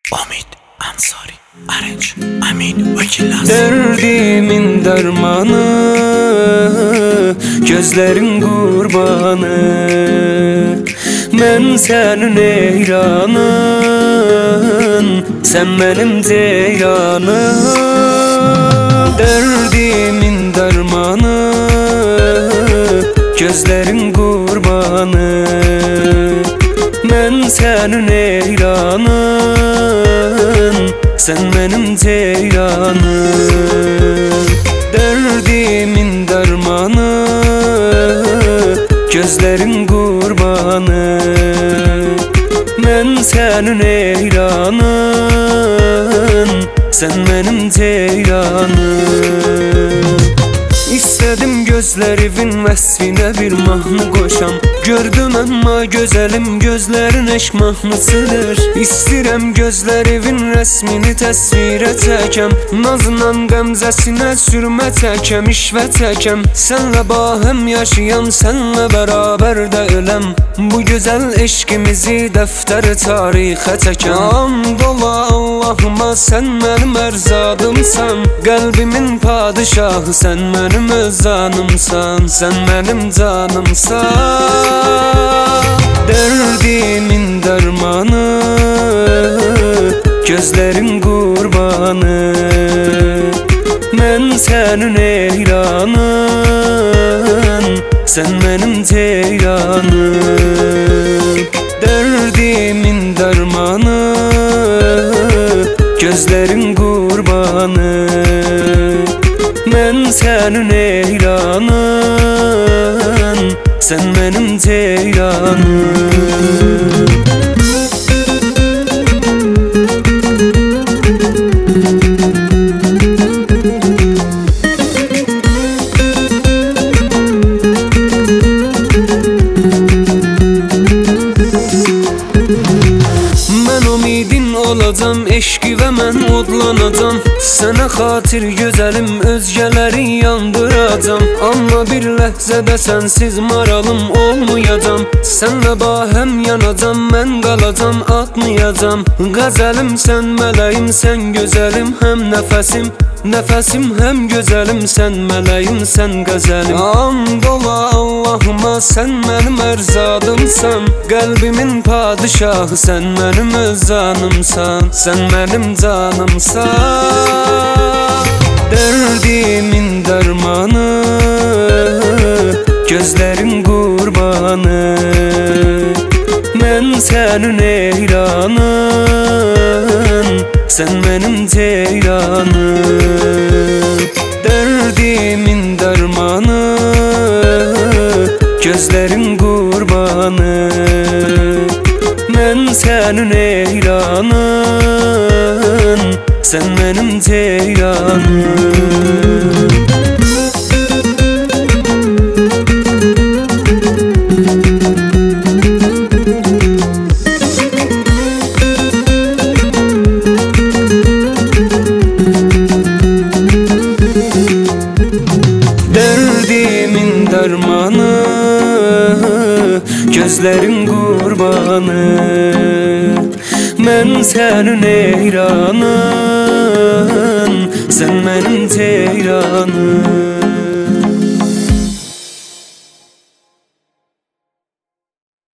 Omid Ansari Arrange Amin Vakillas. Derdimin dermanı, gözlerin kurbanı. Ben senin eyranın, sen benim ceyranım. Derdimin dermanı, gözlerin kurbanı. Ben senin eyranın, sen benim ceyranım. Derdimin dermanı, gözlerin kurbanı. Ben senin eyranın, sen benim ceyranım. İstedim gözlerinin vəsfinə bir mahnı qoşam. Gördüm amma gözəlim gözlərin eşq mahnısıdır. İstirəm gözlərinin rəsmini təsvirə çəkəm. Nazla qəmzəsinə sürmə çəkəm, işvə çəkəm. Sənlə bahəm yaşayam, sənlə bərabər də öləm. Bu gözəl eşqimizi dəftər tarixə çəkəm. And ola Allahıma, sən mənim ərzadımsan. Qəlbimin padişahı, sən mənim öz canımsan, sen benim canımsan. Derdimin dermanı, gözlerin kurbanı. Ben senin eyranın, sen benim ceyranım. Derdimin dermanı, gözlerin kurbanı. Ben senin eyranın, sen benim ceyranım. Olacam eşqi və mən odlanacam. Sənə xatir gözəlim özgələri yandıracam. Amma bir ləhzədə sənsiz maralım olmayacam. Sənlə bahəm yanacam, mən qalacam, atmayacam. Qəzəlim sən mələyim, sən gözəlim, həm nəfəsim. Nəfəsim həm gözəlim, sən mələyim, sən qəzəlim. And ola Allahıma, sən mənim ərzadımsan. Qəlbimin padişahı, sən mənim öz canımsan, sen benim canımsan. Derdimin dermanı, gözlerin kurbanı. Ben senin eyranın, sen benim ceyranım. Derdimin dermanı, gözlerin kurbanı. Ben senin eyranın, sen benim ceyranım. Derdimin dermanı, gözlerin kurbanı. Ben senin eyranın, sen benim ceyranım.